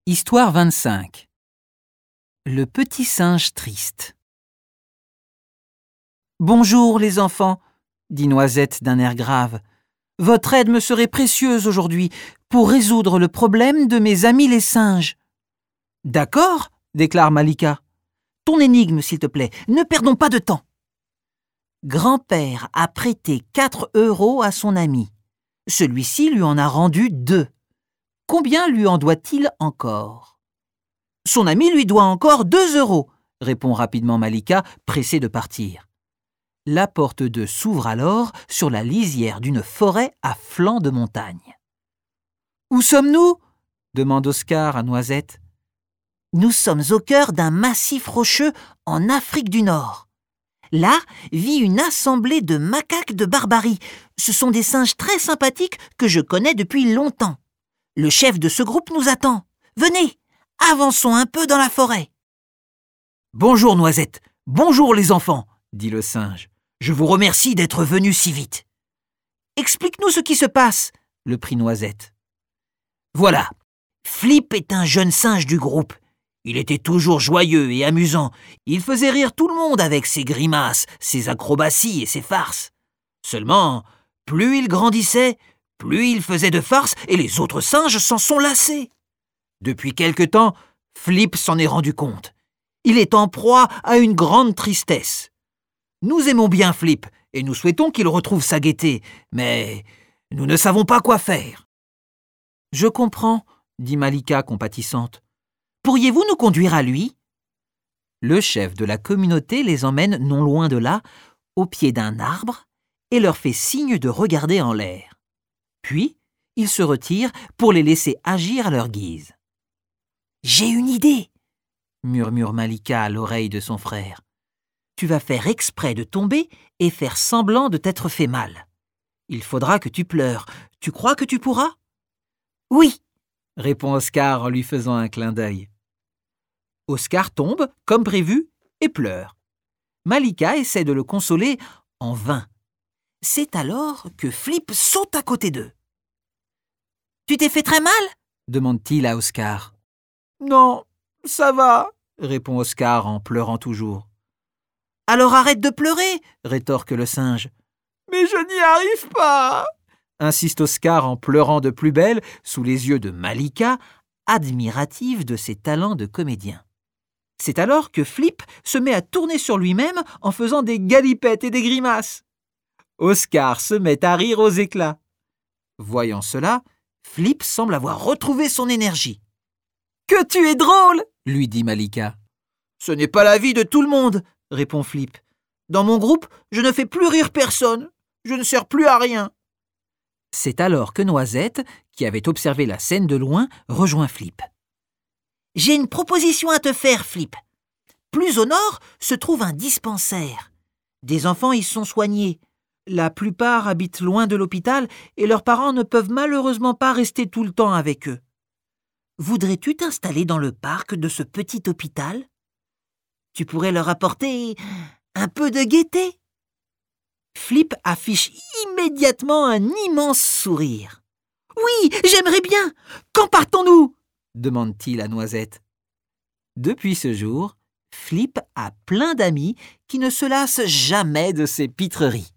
Histoire 25. Le petit singe triste. « Bonjour les enfants, dit Noisette d'un air grave. Votre aide me serait précieuse aujourd'hui pour résoudre le problème de mes amis les singes. »« D'accord, déclare Malika. Ton énigme, s'il te plaît, ne perdons pas de temps. » Grand-père a prêté 4 € à son ami. Celui-ci lui en a rendu 2. Combien lui en doit-il encore ? Son ami lui doit encore 2 €, répond rapidement Malika, pressée de partir. La porte 2 s'ouvre alors sur la lisière d'une forêt à flanc de montagne. « Où sommes-nous » demande Oscar à Noisette. « Nous sommes au cœur d'un massif rocheux en Afrique du Nord. Là vit une assemblée de macaques de barbarie. Ce sont des singes très sympathiques que je connais depuis longtemps. Le chef de ce groupe nous attend. Venez, avançons un peu dans la forêt. »« Bonjour Noisette, bonjour les enfants, dit le singe. Je vous remercie d'être venus si vite. »« Explique-nous ce qui se passe, » le prie Noisette. « Voilà, Flip est un jeune singe du groupe. Il était toujours joyeux et amusant. Il faisait rire tout le monde avec ses grimaces, ses acrobaties et ses farces. Seulement, plus il grandissait, plus il faisait de farces et les autres singes s'en sont lassés. Depuis quelque temps, Flip s'en est rendu compte. Il est en proie à une grande tristesse. Nous aimons bien Flip et nous souhaitons qu'il retrouve sa gaieté, mais nous ne savons pas quoi faire. « Je comprends, » dit Malika compatissante. « Pourriez-vous nous conduire à lui ?» Le chef de la communauté les emmène non loin de là, au pied d'un arbre, et leur fait signe de regarder en l'air. Puis, il se retire pour les laisser agir à leur guise. « J'ai une idée !» murmure Malika à l'oreille de son frère. « Tu vas faire exprès de tomber et faire semblant de t'être fait mal. Il faudra que tu pleures. Tu crois que tu pourras ?»« Oui !» répond Oscar en lui faisant un clin d'œil. Oscar tombe, comme prévu, et pleure. Malika essaie de le consoler en vain. C'est alors que Flip saute à côté d'eux. « Tu t'es fait très mal ?» demande-t-il à Oscar. « Non, ça va, » répond Oscar en pleurant toujours. « Alors arrête de pleurer, » rétorque le singe. « Mais je n'y arrive pas !» insiste Oscar en pleurant de plus belle sous les yeux de Malika, admirative de ses talents de comédien. C'est alors que Flip se met à tourner sur lui-même en faisant des galipettes et des grimaces. Oscar se met à rire aux éclats. Voyant cela, Flip semble avoir retrouvé son énergie. « Que tu es drôle !» lui dit Malika. « Ce n'est pas l'avis de tout le monde, » répond Flip. « Dans mon groupe, je ne fais plus rire personne. Je ne sers plus à rien. » C'est alors que Noisette, qui avait observé la scène de loin, rejoint Flip. « J'ai une proposition à te faire, Flip. Plus au nord se trouve un dispensaire. Des enfants y sont soignés. La plupart habitent loin de l'hôpital et leurs parents ne peuvent malheureusement pas rester tout le temps avec eux. Voudrais-tu t'installer dans le parc de ce petit hôpital ? Tu pourrais leur apporter un peu de gaieté. » Flip affiche immédiatement un immense sourire. « Oui, j'aimerais bien. Quand partons-nous ?» demande-t-il à Noisette. Depuis ce jour, Flip a plein d'amis qui ne se lassent jamais de ses pitreries.